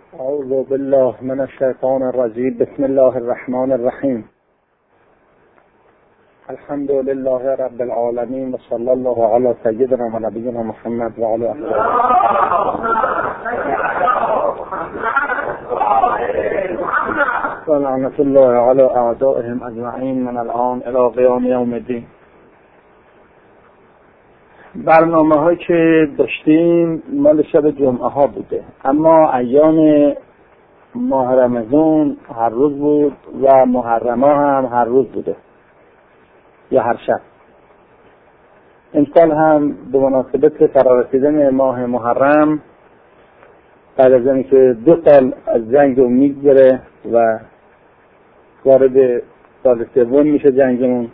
أعوذ بالله من الشيطان الرجيم. بسم الله الرحمن الرحيم. الحمد لله رب العالمين وصلى الله على سيدنا ونبينا محمد وعلى آله ولعنة الله على أعدائهم أجمعين من الآن إلى قیام یوم الدین. برنامه‌هایی که داشتیم مال شب جمعه ها بوده، اما ایام ماه رمضان هر روز بود و محرم‌ها هم هر روز بوده یا هر شب. امسال هم به مناسبت فرارسیدن ماه محرم بعد از اینکه 2 سال از جنگ رو میگذره و وارد سال سوم میشه جنگمون،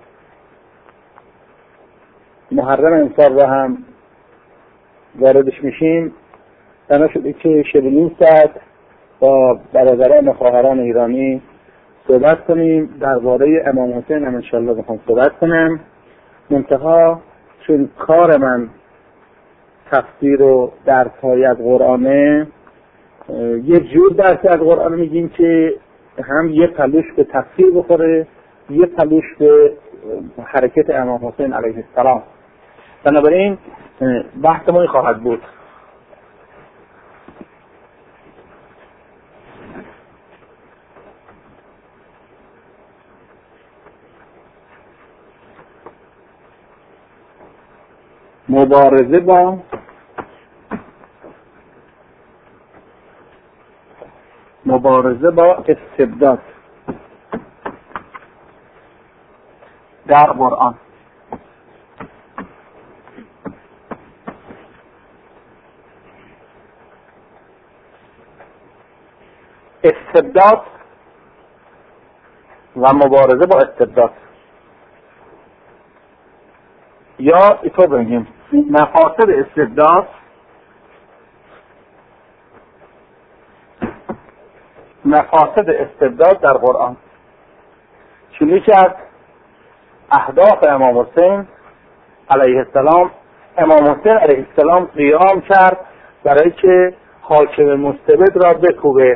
محرم امسال رو هم واردش میشیم. بنا شده که 6.5 ساعت با برادران و خواهران ایرانی صحبت کنیم. درباره امام حسین هم انشالله بخوام صحبت کنم. منتها چون کار من تفسیر و درس‌های از قرآنه، یه جور درس از قرآن میگیم که هم یه پلوش به تفسیر بخوره، یه پلوش به حرکت امام حسین علیه السلام. بنابراین بحث ما خواهد بود. مبارزه با استبداد در قرآن. استبداد و مبارزه با استبداد، یا اینطور بگیم مفاسد استبداد، مفاسد استبداد در قرآن. چون یکی از اهداف امام حسین علیه السلام، امام حسین علیه السلام قیام کرد برای که حاکم مستبد را بکوبه.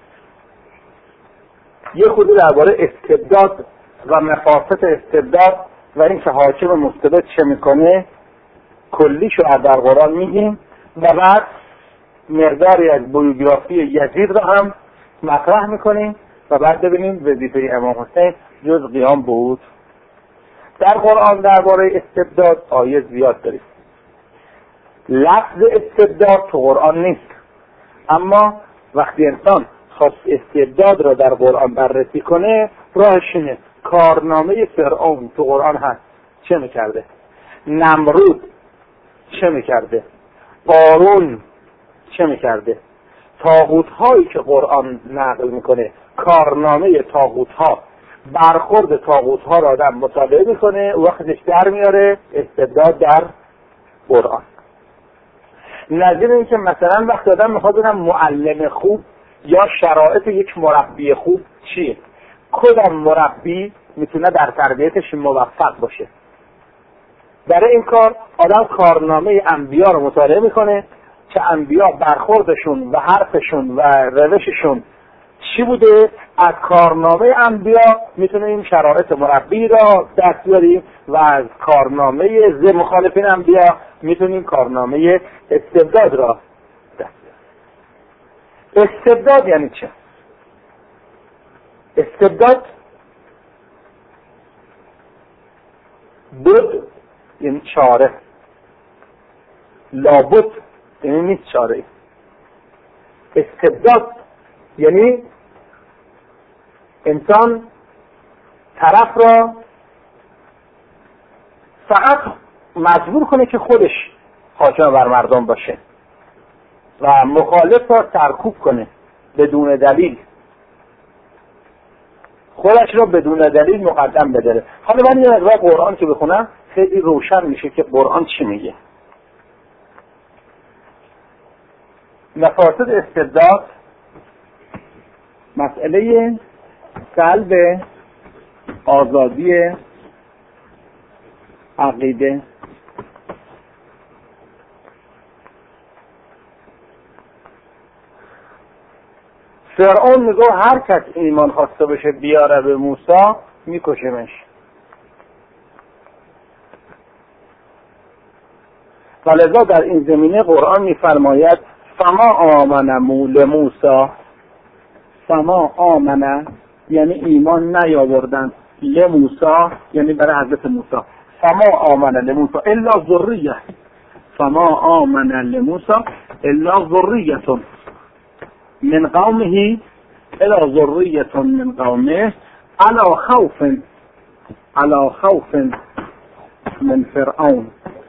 یه خودی درباره استبداد و مفاسد استبداد و این که حاکم مستبد چه میکنه کلیشو در قرآن میگیم و بعد مقداری از بیوگرافی یزید را هم مطرح میکنیم و بعد ببینیم وظیفه امام حسین جز قیام بود. در قرآن درباره استبداد آیه زیاد داریم. لفظ استبداد تو قرآن نیست، اما وقتی انسان خواست استبداد را در قرآن بررسی کنه راهش اینه. کارنامه فرعون تو قرآن هست، چه میکرده؟ نمرود چه میکرده؟ قارون چه میکرده؟ طاغوت هایی که قرآن نقل میکنه، کارنامه طاغوت ها، برخورد طاغوت ها را آدم مطالعه میکنه، وقتش در میاره استبداد در قرآن. نظیر این که مثلا وقتی آدم میخواد ببینم معلم خوب یا شرایط یک مربی خوب چیه، کدام مربی میتونه در تربیتش موفق باشه. برای این کار آدم کارنامه انبیا رو مطالعه میکنه که انبیا برخوردشون و حرفشون و روششون چی بوده. از کارنامه انبیا میتونیم شرایط مربی را دست بیاریم و از کارنامه ضد مخالفین انبیا میتونیم کارنامه استبداد را دست بیاریم. استبداد یعنی چه؟ استبداد بود یعنی چاره، لابد یعنی نیست چاره. استبداد یعنی انسان طرف را فقط مجبور کنه که خودش حاکم بر مردم باشه و مخالف را سرکوب کنه بدون دلیل، خودش را بدون دلیل مقدم بداره. حالا من یه مقدار قرآن که بخونم خیلی روشن میشه که قرآن چی میگه. مفاسد استبداد مسئله سلب آزادی عقیده، فرعون میگه هر کس ایمان خواسته بشه بیاره به موسی میکشمش. ولذا در این زمینه قرآن میفرماید فما آمن لموسی، فما آمن یعنی ایمان نیاوردن، لموسی یعنی برای حضرت موسی، فما آمن لموسی الا ذریه، فما آمن لموسی الا ذریه من قومه الا ذریه من قومه علی خوف من فرعون.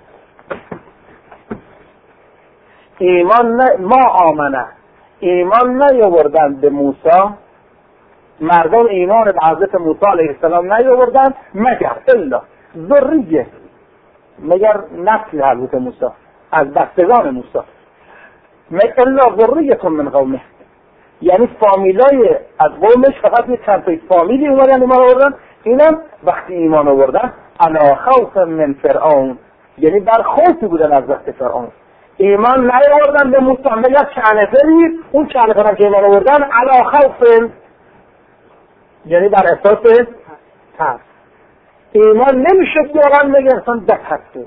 ایمان نیاوردن به موسی، مردم ایمان به حضرت موسی علیه السلام نیاوردن مگر الا ذریه، مگر نسل حضرت موسی از بستگان موسی، الا ذریه من قومه، یعنی فامیلای از قومش فقط یه چند تا فامیلی اومدن ایمان آوردن، اینم وقتی ایمان آوردن علی خوف من فرعون، یعنی بر خوفی بودن از دست فرعون. ایمان نیاوردن به موسی مگر چند نفری، اون چند نفرم که ایمان آوردن علی خوف یعنی بر اساس ترس. ایمان نمیشه بیارن مگر انسان بترسه.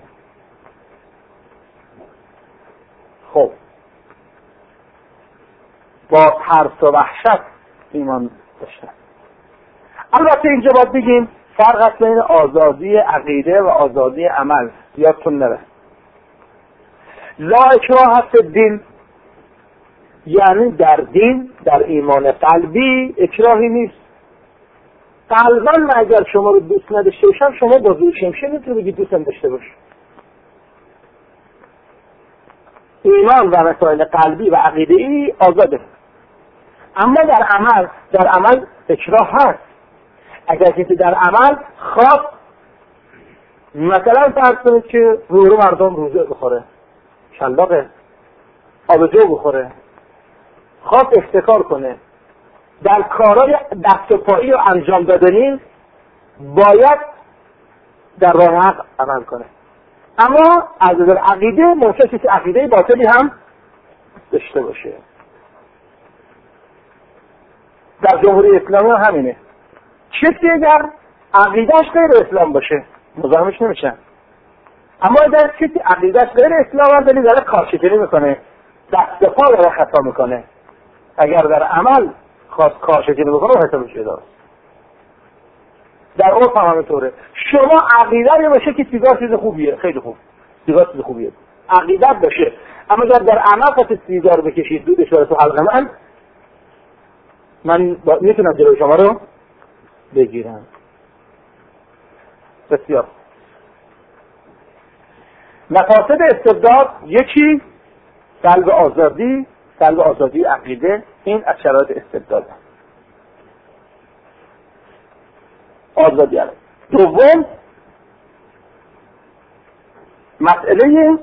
خب با ترس و وحشت ایمان داشتن. البته اینجا باید بگیم فرق است بین آزادی عقیده و آزادی عمل. یادتون نره لا اکراه فی الدین، یعنی در دین، در ایمان قلبی اکراهی نیست. قلبا اگر شما رو دوست نداشته باشم شما با زور شمشیر نمیتونی بگید دوستم داشته باش. ایمان و مسائل قلبی و عقیده‌ای آزاده، اما در عمل اکراه هست. اگر کسی در عمل خواب مثلا فرض کنید که رو مردم روزه بخوره، شلاقه آبجو بخوره، خواب احتکار کنه، در کارهای دست و پایی رو انجام دادنی باید در راه حق عمل کنه. اما از نظر عقیده ممکن کسی عقیده باطلی هم داشته باشه. در جمهوری اسلامی همینه، کسی اگر عقیدهش غیر اسلام باشه مزاحمش نمیشن، اما اگر کسی عقیدهش غیر اسلام هم داره کارشکنی میکنه، دست پا داره خطا میکنه، اگر در عمل خواست کارشکنی بکنه حسابش اداست. در عرف هم همینطوره. شما عقیده باشه که سیگار چیز خوبیه، خیلی خوب، سیگار چیز خوبیه، عقیدت باشه، اما اگر در عمل خواست سیگار بکشید دودش بره تو حلق من میتونم جلوی شما رو بگیرم. بسیار مفاسد استبداد، یکی سلب آزادی عقیده، این از شرایط استبداد آزادی عقیده. دوم مسئله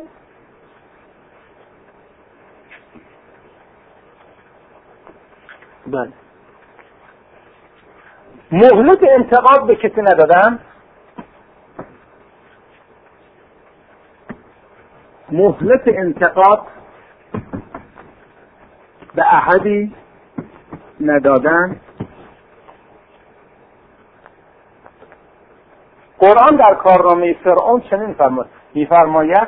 مهلت انتقاد به کسی ندادن، مهلت انتقاد به احدی ندادن. قرآن در کارنامه فرعون چنین میفرماید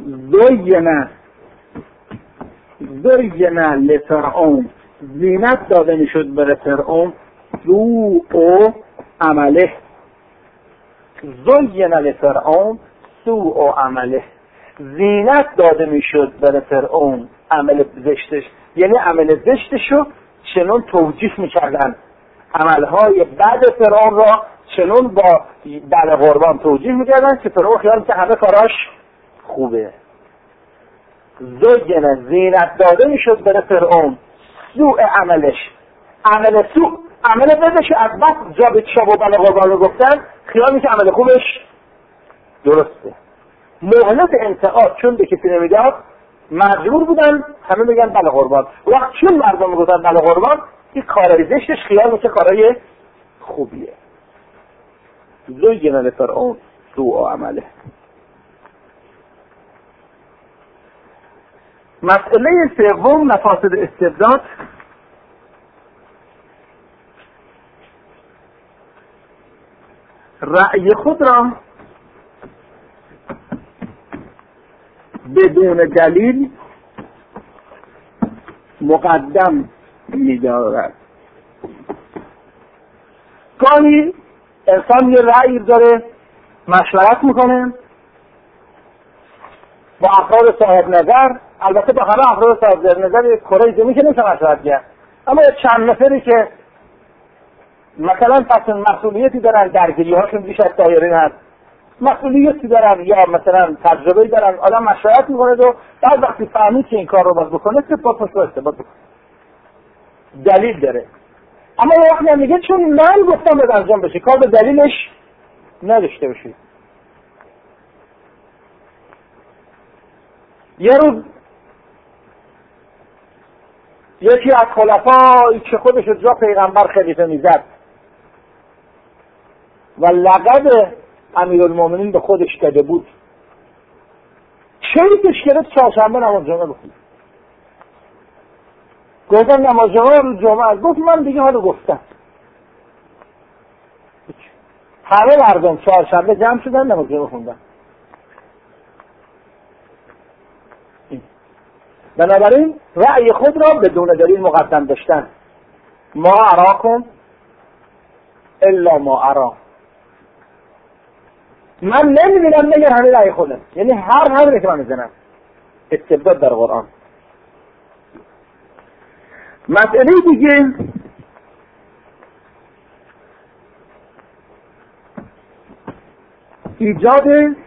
زین لفرعون، زینت داده میشد برای فرعون سوء عمله، زین لفرعون سوء عمله، زینت داده میشد برای فرعون عمل زشتش، یعنی عمل زشتشو چنون توجیه میکردن، عملهای بد فرعون را چنون با بله قربان توجیه میکردن که فرعون خیال که همه کاراش خوبه. زینت داده میشد برای فرعون سوء عملش، عمل بدش از بس جا به چاب و بله قربان رو گفتن خیال میشه عمل خوبش درسته. مهلت انتقاد چون به کسی نمیداد مجبور بودن همه بگن بله قربان، وقت چون مردم میگفتن بله قربان این کارای زشتش خیال میشه کارای خوبیه. زین لفرعون سوء عمله. مسئله سوم مفاسد استبداد رأی خود را بدون دلیل مقدم می‌دارد. گاهی انسان یه رأی داره، مشورت میکنه با افراد صاحب نظر. البته با همه افراد صاحب نظر کره زمین که نمیشه مشورت کرد، اما یه چند نفری که مثلا مسئولیتی دارن، درگیری هاشون بیش از دایره هست، مسئولیتی دارن یا مثلا تجربه دارن، آدم مشورت میکنه و بعد وقتی فهمید که این کار رو باید بکنه استثبات بکنه، دلیل داره. اما یه وقتی میگه چون من گفتم باید انجام بشه، کار به دلیلش نداشته باشید. یه روز یکی از خلفایی که خودش رو جا پیغمبر خلیفه میزد و لقب امیرالمومنین به خودش داده بود، چیزش گرفت چهارشنبه نماز جمعه بخونید. گفتم نماز جمعه گفت من دیگه حالو گفتم. همه مردم چهارشنبه جمع شدن نماز جمعه خوندن. بنابراین رأی خود را بدون دلیل مقدم داشتن. ما اراکم الا ما ارا، من نمیبینم مگر همه رأی خودم، یعنی هر حرفی که من میزنم. استبداد در قرآن. مسئله دیگه ایجاد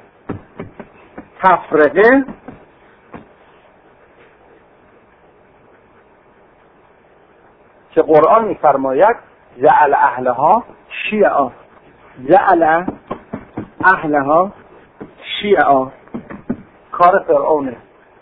تفرقه که قرآن میفرماید جعل اهلها شیعا، جعل اهلها شیعا، کار فرعونه.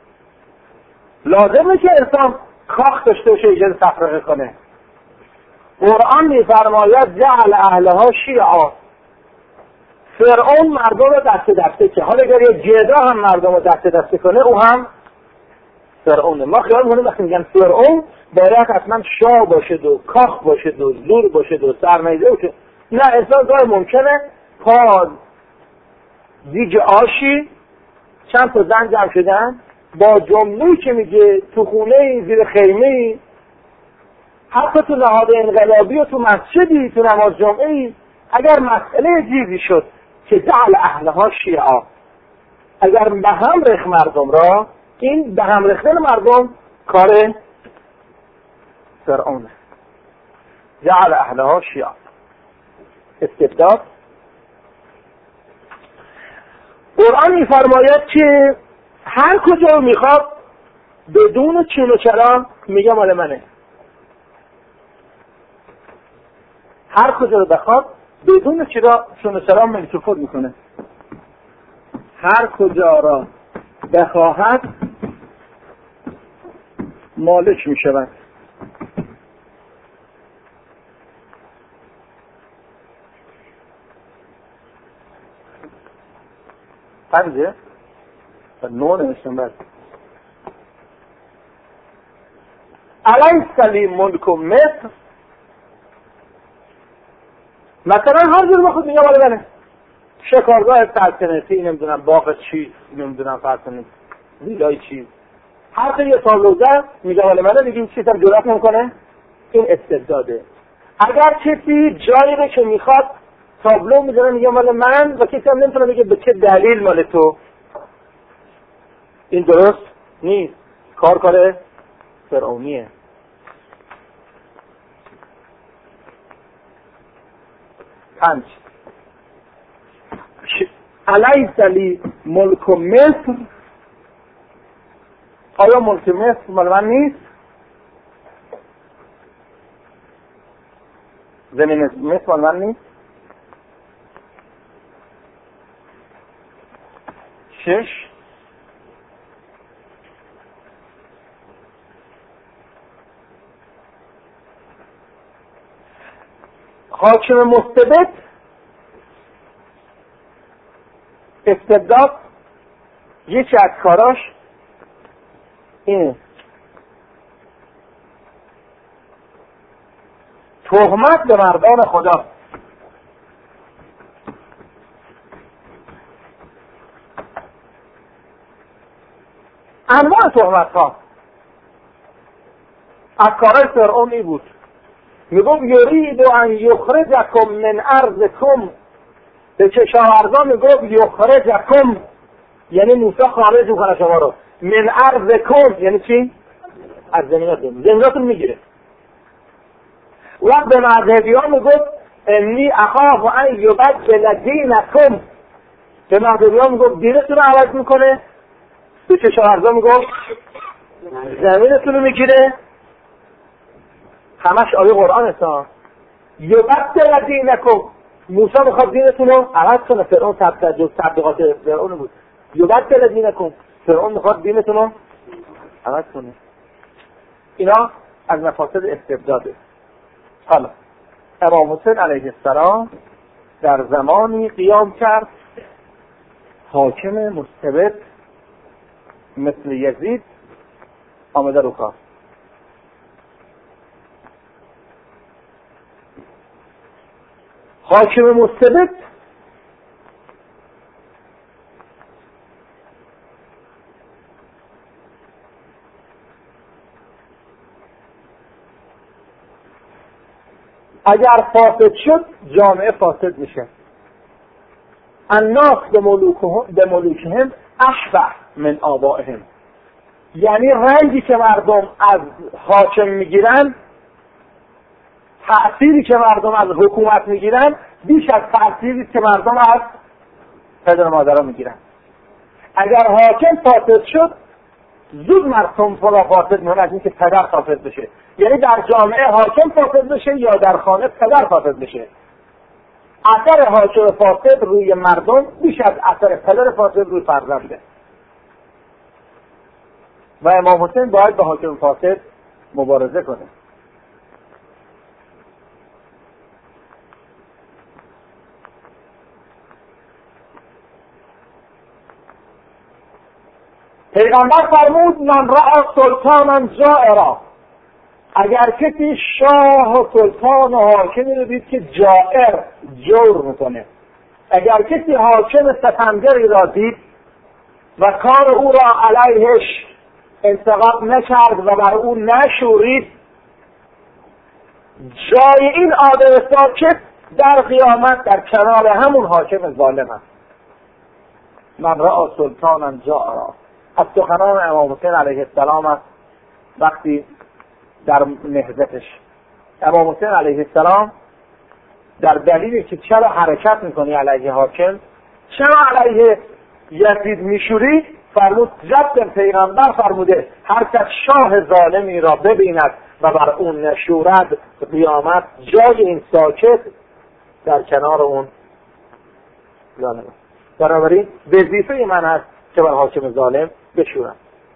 لازمه که انسان کاخ داشته باشه ایجاد تفرقه کنه. قرآن میفرماید جعل اهلها شیعا، فرعون مردم رو دست دسته که حالا اگر یه جدا هم مردم رو دست دسته کنه او هم فرعونه. ما خیال می‌کنیم وقتی میگن فرعون باید حتما شاه باشد و کاخ باشد و زور باشد و سرمایه باشه. نه، انسان گاهی ممکنه پا دیج آشی چند تا زن جمع شدن با جمله‌ای که میگه تو خونه زیر خیمه، حتی تو نهاد انقلابی و تو مسجدی، تو نماز جمعه‌ای، اگر مسئله چیزی شد که جعل اهلها شیعا، اگر به هم ریخت مردم را، این به هم ریختن مردم کار فرعونه. جعل اهلها شیعا، استبداد. قرآن میفرماید که هر کجا میخواد بدون چون و چرا میگه مال منه. هر کجا رو بخواد بدون چون و چرا ملکفور میکنه. هر کجا را بخواهد مالک میشود. پنجه نو نوشتم بعد الیس لی ملک مصر. مثلا هر جور بخود میگه مال منه. شکارگاه سلطنتی، نمیدونم باغ چیز، نمیدونم فرسنه ویلای چیز، هر تا یه تابلوزه میگه مال منه، دیگه این چیز هم جرات نمیکنه. این استبداده. اگر کسی جایی رو که میخواد تابلو میذاره میگه مال من و کسی هم نمیتونه بگه به چه دلیل مال تو، این درست نیست. کار فرعونیه. پنج الیس لی ملک مصر. آیا ملک مصر مال من نیست؟ زمین مصر مال من نیست؟ 6 حاکم مستبد، استبداد، یکی از کاراش اینه تهمت به مردان خدا. انواع تهمت ها از کارهای فرعونی بود. میگم یرید ان یخرجکم من ارضکم، به کشاورزا میگم یخرجکم یعنی موسی خارج میکنه شما رو، من ارضکم یعنی چی؟ از زمیناتون میگیره. و به مذهبی ها میگم انی اخاف ان یبدل دینکم، به مذهبی ها میگم دینتون رو عوض میکنه، به کشاورزا میگم زمینتون رو میگیره. همش آیه قرآن است. یبدل دینکم، موسی میخواد دینتون رو عوض کنه. فرعون تبلیغات فرعون بود. یبدل دینکم، فرعون میخواد دینتون رو عوض کنه. اینا از مفاسد استبداده. حالا امام حسین علیه السلام در زمانی قیام کرد حاکم مستبد مثل یزید آمده رو کار. حاکم مستبد اگر فاسد شد جامعه فاسد میشه. الناس به ملوکهم اشبه من آبائهم، یعنی رنجی که مردم از حاکم میگیرن، تأثیری که مردم از حکومت میگیرن بیش از تأثیری که مردم از پدر مادرها میگیرن. اگر حاکم فاسد شد زود مردم فاسد میشن از اینکه پدر فاسد بشه. یعنی در جامعه حاکم فاسد بشه یا در خانه پدر فاسد بشه. اثر حاکم فاسد روی مردم بیش از اثر پدر فاسد روی فرزنده. و امام حسین باید با حاکم فاسد مبارزه کنه. پیغمبر فرمود من رأى سلطانا جائرا، اگر کسی شاه و سلطان و حاکمی رو دید که جائر جور میکنه، اگر کسی حاکم ستمگری را دید و کار او را علیهش انتقاد نکرد و بر او نشورید، جای این آدم ساکت در قیامت در کنار همون حاکم ظالم است. من رأى سلطانا جائرا از سخنان امام حسین علیه السلام است. وقتی در نهضتش امام حسین علیه السلام در دلیلی که چرا حرکت میکنی علیه حاکم، چرا علیه یزید میشوری، فرمود جد پیغمبر فرموده هر کس شاه ظالمی را ببیند و بر اون نشورد قیامت جای این ساکت در کنار اون ظالم. بنابراین وظیفه من هست که بر حاکم ظالم بشورم.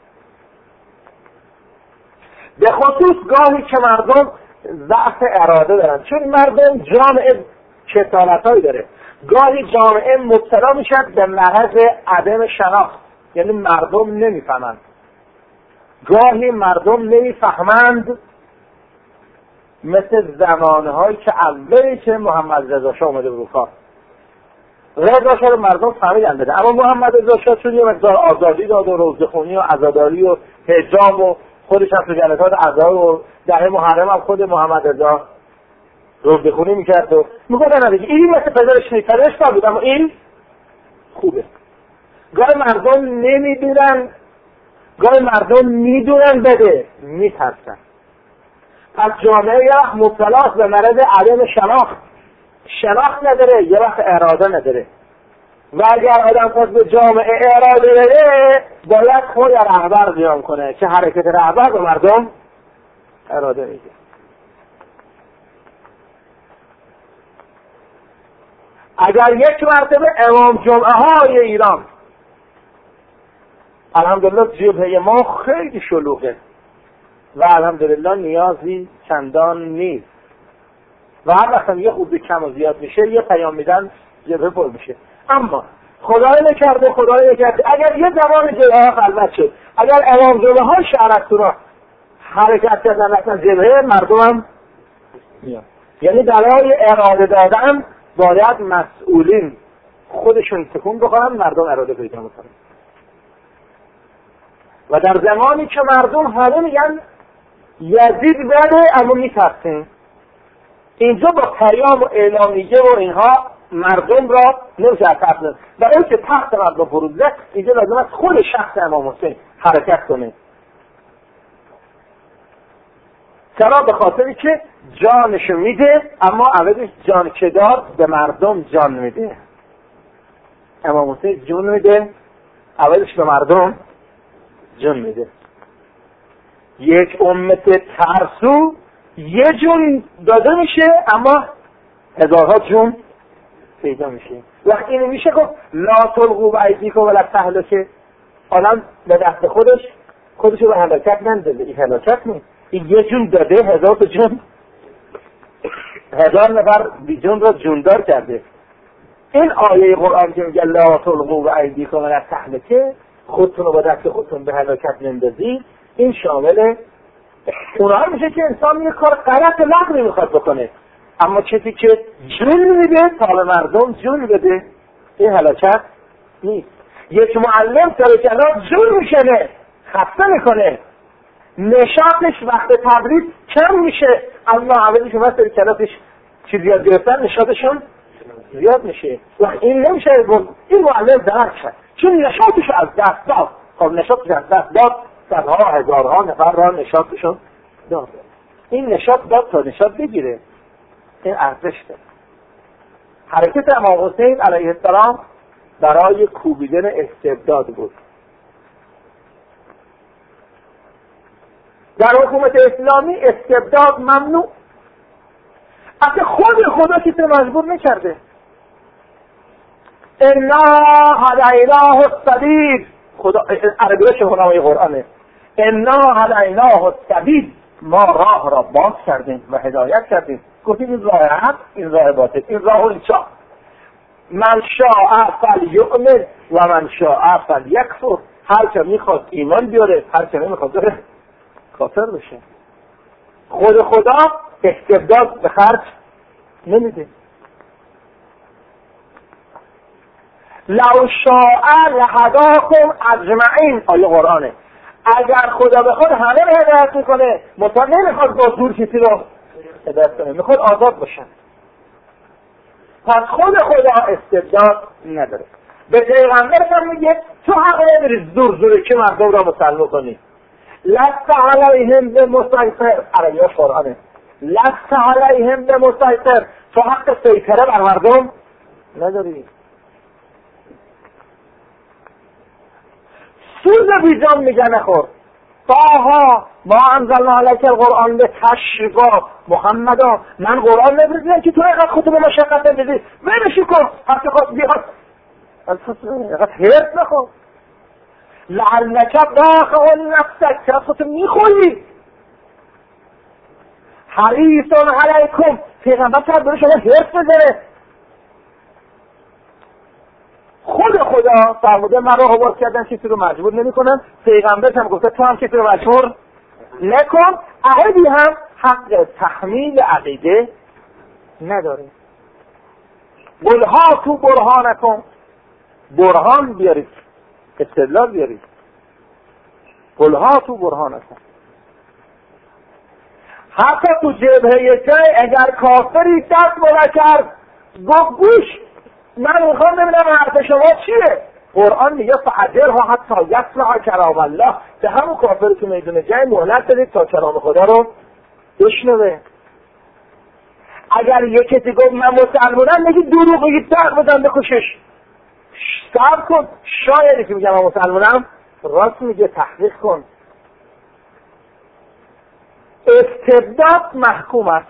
به خصوص گاهی که مردم ضعف اراده دارن، چون مردم جامعه کسالت‌هایی داره، گاهی جامعه مبتلا میشد به مرض عدم شناخت، یعنی مردم نمیفهمند. گاهی مردم نمیفهمند، مثل زمانهایی که اولی که محمد رضا شاه اومده به کار. رضا شاه رو مردم فهمیدن بده، اما محمد رضا شاه چون یه مقدار آزادی داد و روزخونی و عزاداری و حجاب و خودش هم تو جلسات عزا و دهه محرم هم خود محمد رضا روزخونی میکرد و میگفتن دیگه این مثل پدرش نیست، پدرش بود اما این خوبه. گاهی مردم نمیدونن، گاهی مردم میدونن بده میترسن. پس جامعه یه وقت مبتلاست به مرض عدم شناخت نداره، یه وقت اراده نداره. و اگر آدم خود به جامعه اراده بده باید خود رهبر قیام کنه که حرکت رهبر به مردم اراده میده. اگر یک مرتبه امام جمعه های ایران، الحمدلله جبهه ما خیلی شلوغه و الحمدلله نیازی چندان نیست و هر وقت یه خوبی کم و زیاد میشه یه پیام میدن جبهه پر میشه. اما خدای نکرده اگر یه زمان جبهه ها خلوت شد، اگر امام جمعه ها شهرستونا حرکت کردن رفتن جبهه، مردم هم میاد. یعنی برای اراده دادن باید مسئولین خودشون تکون بخورن، مردم اراده پیدا میکنن. و در زمانی که مردم همه میگن یزید بده اما میترسیم، اینجا با پیام و اعلامیه و اینها مردم را نمیشه تحت زد. برای اینکه تحت مردم فرود زد اینجا لازم است خود شخص امام حسین حرکت کنه. چرا؟ به خاطری که جانشو میده اما عوضش جان که دار به مردم جان میده. امام حسین جون میده عوضش به مردم جون میده. یک امت ترسو یه جون داده میشه اما هزارها جون پیدا میشه. وقتی اینو میشه گفت لا تلقوا بایدیکم ولا تهلکه، آدم به دست خودشو به هلاکت نندازه. این هلاکت نیست، این یه جون داده، هزار تا جون، 1000 نفر بی جون را جوندار کرده. این آیه قرآن که میگه لا تلقوا بایدیکم ولا تهلکه، خودتون رو با دست خودتون به هلاکت نندازید، این شامل اونها میشه که انسان یه کار غلط لغوی میخواد بکنه اما کسی که جون میده تا به مردم جون بده، این هلاکت نیست. یک معلم سر کلاس جون میشنه، خسته میکنه، نشاطش وقت تدریس کم میشه، اما اولی که سر کلاسش چیز یاد گرفتن نشاطشون زیاد میشه. و این نمیشه این معلم درک کرد چون نشاطش از دست داد. خب نشاطش از دست داد، صدها هزارها نفر را نشاطشون داد. این نشاط داد تا نشاط بگیره، این ارزش داره. حرکت امام حسین علیه السلام برای کوبیدن استبداد بود. در حکومت اسلامی استبداد ممنوع. اصلا خود خدا کسی مجبور نکرده. انا هدیناه السبیل، خدا عربیش هنامه قرآنه، انا هدیناه السبیل، ما راه را باز کردیم و هدایت کردیم. گفتیم این راه حق، این راه باطل، این راه الچا، من شاء فلیؤمن و من شاء فلیکفر. هر که میخواد ایمان بیاره، هر که نمیخواد بره کافر بشه. خود خدا استبداد به خرج نمیده. لو شاء لهداکم اجمعین، آیه قرآنه. اگر خدا بخواد همه رو هدایت میکنه، مثلا نمیخواد با زور کسی رو هدایت کنه، میخواد آزاد باشن. پس خود خدا استبداد نداره. به پیغمبر هم میگه تو حق نداری زور که مردم را مسلط کنی. لست علیهم بمسیطر، عربیش قرآنه، لست علیهم بمسیطر، تو حق سیطره بر مردم نداری. سوز بیجان میگه نخور. طه ما انزلنا علیک القرآن به تشریفا، محمدا من قرآن نبردیم که تو اینقدر خودتو به مشقت بندازی، ولشی کن، حتی خواست بیاد اینقدر هرت نخور. لعلک باخع نفسک، که خودتو میخوری. حریص علیکم، پیغمبر کرد برای شما هرت بزنه. خود خدا فرموده من رو حواس کردن کسی رو مجبور نمی کنن، پیغمبر هم گفته تو هم کسی رو مجبور نکن. احدی هم حق تحمیل عقیده نداره. قلها تو برهانکم، برهان بیارید، استدلال بیارید. قلها تو برهانکم. حتی تو جبهه جای اگر کافری دست بلا کرد گفت گوش من میخوام ببینم حرف شما چیه. قرآن میگه فعجرها حتی یسمع کلام الله، به همون کافر تو میدون جنگ مهلت بدید تا کلام خدا رو بشنوه. اگر یک کسی گفت من مسلمانم، میگی دروغ میگی، دق بزن بکشش. صبر کن، شایدی که میگم من مسلمانم راست میگه، تحقیق کن. استبداد محکوم است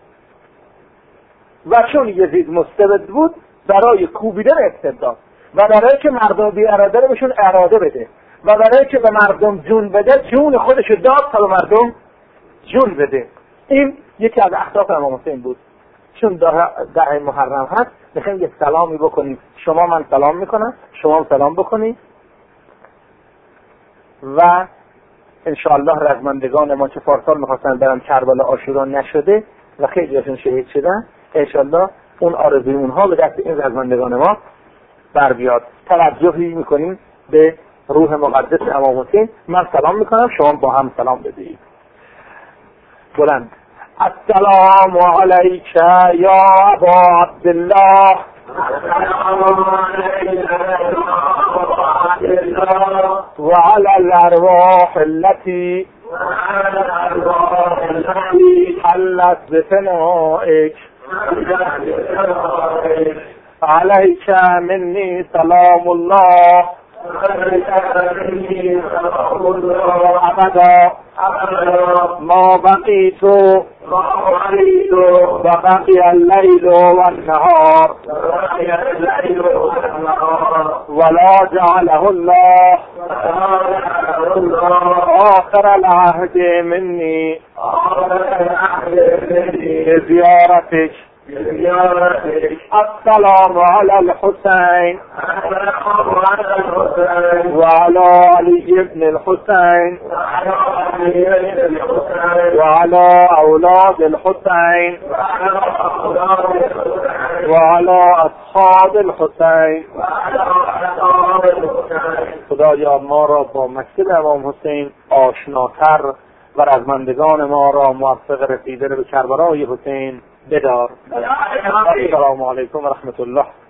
و چون یزید مستبد بود برای کوبیدن استبداد و برای که مردم بی اراده رو بهشون اراده بده و برای که به مردم جون بده، جون خودشو داد تا به مردم جون بده. این یکی از اهداف امام حسین بود. چون ده محرم هست میخوایم یه سلامی بکنیم، شما من سلام میکنم، شما سلام بکنید و انشاءالله رزمندگان ما که پارسال میخواستن برن کربلا عاشورا نشده و خیلی هاشون شهید شدن، انشاءالله اون آرزوی اونها به دست این رزمندگان ما بر بیاد. توجهی میکنیم به روح مقدس امام حسین. من سلام میکنم، شما با هم سلام بدهید. بلند. السلام علیک یا ابا عبدالله و علی الارواح التي حلت بفنائک علیک منی سلام الله ابدا ما بقیت و بقی اللیل و النهار ولا جعله الله آخر العهد منی بزیارتک. السلام علی الحسین و علی علی ابن الحسین و علی اولاد الحسین و علی اصحاب الحسین. خدایا ما را با مسجد امام حسین آشناتر و رزمندگان ما را موفق رسیدن به کربلای حسین بدار. السلام علیکم و رحمت الله.